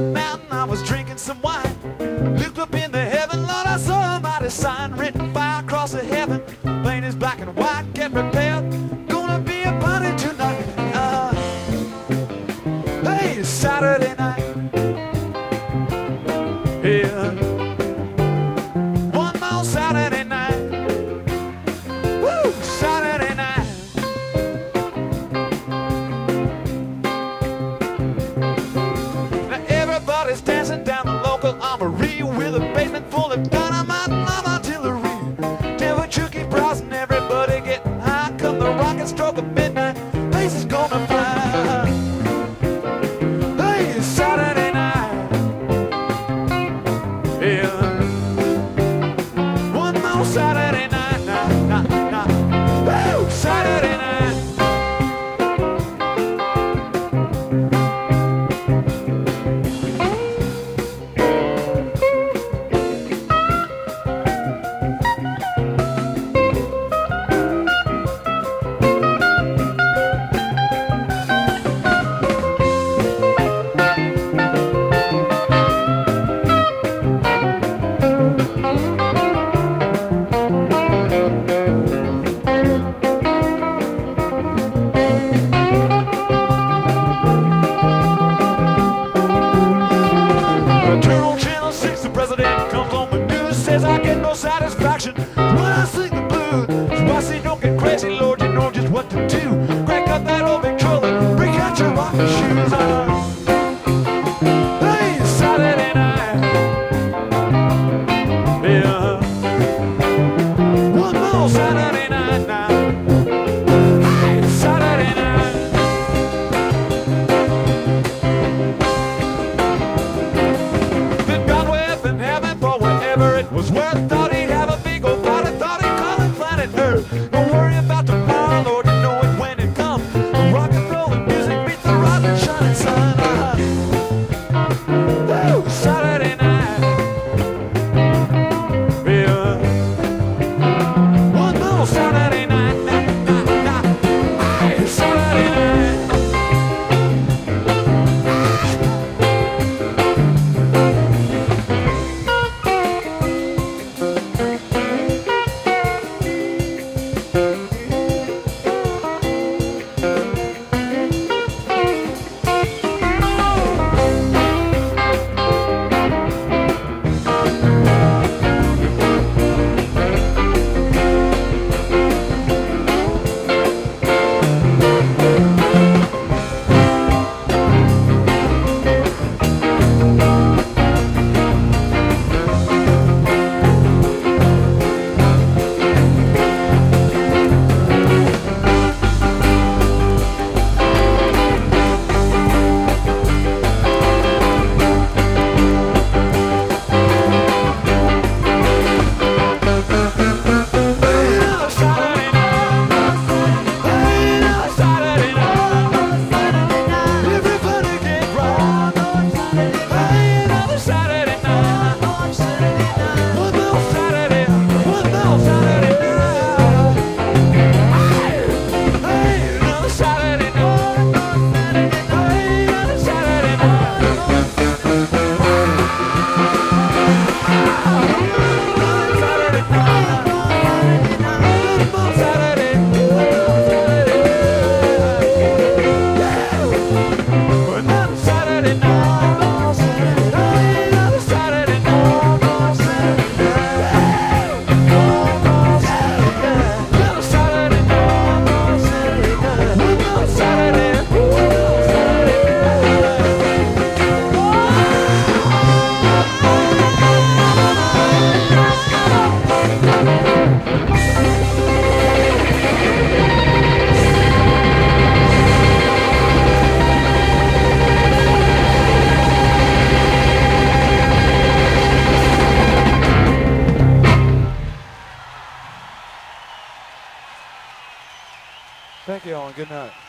mountain, I was drinking some wine. Looked up into heaven, Lord, I saw a mighty sign written fire across the heaven. Plain as black and white, get prepared. Gonna be a party tonight. Hey, it's Saturday night. Yeah. One more Saturday night. Woo, Saturday night. Now everybody's dancing down the local armory with a basement full of dynamite and love artillery. Temperature keep rising, everybody getting high. Come the rocket stroke of midnight, place is gonna fly. Hey, it's Saturday night. Yeah. One more Saturday night, woo, Saturday night. I get no satisfaction when I sing the blues. So I say don't get crazy, Lord, you know just what to do. Crank up that old Victrola, break out your rocking shoes. Hey, it's Saturday night. Yeah. One more Saturday night now. Hey, it's Saturday night. Been gone with in heaven for wherever it was worth. Thought he'd have a big old party, thought he'd call it planet Earth. Don't worry about tomorrow, Lord, you know it when it comes. The rock and roll and music beats the rising shining sun. Woo, Saturday night. Yeah. One more Saturday night, Hey, Saturday night. Thank you all and good night.